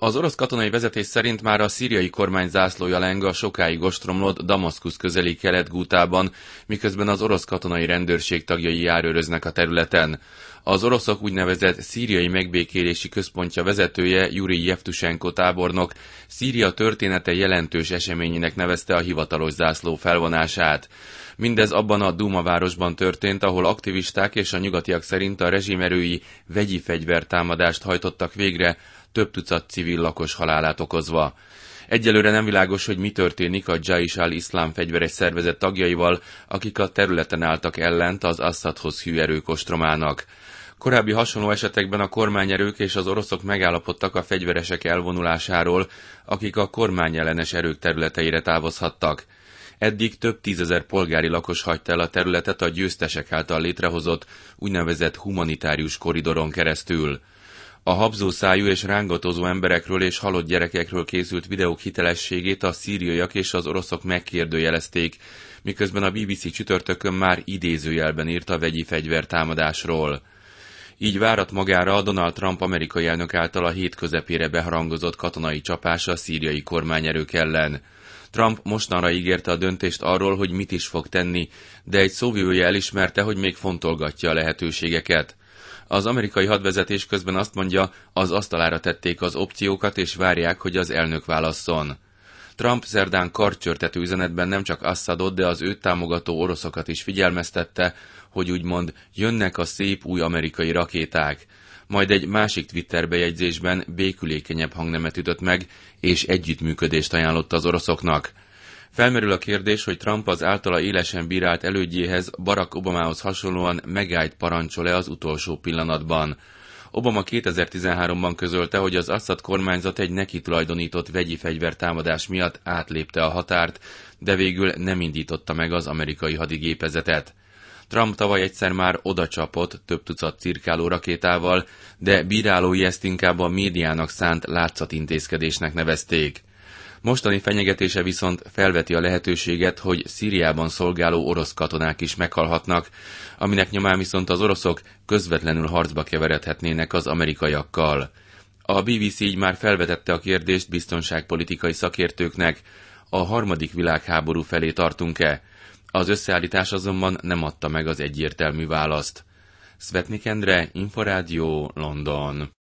Az orosz katonai vezetés szerint már a szíriai kormány zászlója leng a sokáig ostromlott Damaszkusz közeli Kelet-Gútában, miközben az orosz katonai rendőrség tagjai járőröznek a területen. Az oroszok úgynevezett szíriai megbékélési központja vezetője, Jurij Jevtusenko tábornok, Szíria története jelentős eseményének nevezte a hivatalos zászló felvonását. Mindez abban a Duma városban történt, ahol aktivisták és a nyugatiak szerint a rezsimerői vegyi fegyvertámadást hajtottak végre, több tucat civil lakos halálát okozva. Egyelőre nem világos, hogy mi történik a Jaish al-Iszlám fegyveres szervezet tagjaival, akik a területen álltak ellent az Assadhoz hű erők ostromának. Korábbi hasonló esetekben a kormányerők és az oroszok megállapodtak a fegyveresek elvonulásáról, akik a kormányellenes erők területeire távozhattak. Eddig több tízezer polgári lakos hagyta el a területet a győztesek által létrehozott úgynevezett humanitárius koridoron keresztül. A habzószájú és rángatozó emberekről és halott gyerekekről készült videók hitelességét a szíriaiak és az oroszok megkérdőjelezték, miközben a BBC csütörtökön már idézőjelben írt a vegyi fegyvertámadásról. Így várat magára a Donald Trump amerikai elnök által a hét közepére beharangozott katonai csapás a szíriai kormányerők ellen. Trump mostanra ígérte a döntést arról, hogy mit is fog tenni, de egy szóvivője elismerte, hogy még fontolgatja a lehetőségeket. Az amerikai hadvezetés közben azt mondja, az asztalára tették az opciókat, és várják, hogy az elnök válasszon. Trump szerdán kartcsörtető üzenetben nem csak Assadot, de az őt támogató oroszokat is figyelmeztette, hogy úgymond jönnek a szép új amerikai rakéták. Majd egy másik Twitter bejegyzésben békülékenyebb hangnemet ütött meg, és együttműködést ajánlott az oroszoknak. Felmerül a kérdés, hogy Trump az általa élesen bírált elődjéhez, Barack Obamához hasonlóan megállt parancsol-e az utolsó pillanatban. Obama 2013-ban közölte, hogy az Assad kormányzat egy neki tulajdonított vegyi fegyvertámadás miatt átlépte a határt, de végül nem indította meg az amerikai hadigépezetet. Trump tavaly egyszer már odacsapott több tucat cirkáló rakétával, de bírálói ezt inkább a médiának szánt látszatintézkedésnek nevezték. Mostani fenyegetése viszont felveti a lehetőséget, hogy Szíriában szolgáló orosz katonák is meghalhatnak, aminek nyomán viszont az oroszok közvetlenül harcba keveredhetnének az amerikaiakkal. A BBC így már felvetette a kérdést biztonságpolitikai szakértőknek, a harmadik világháború felé tartunk-e? Az összeállítás azonban nem adta meg az egyértelmű választ. Szvetnik Endre, Inforádió, London.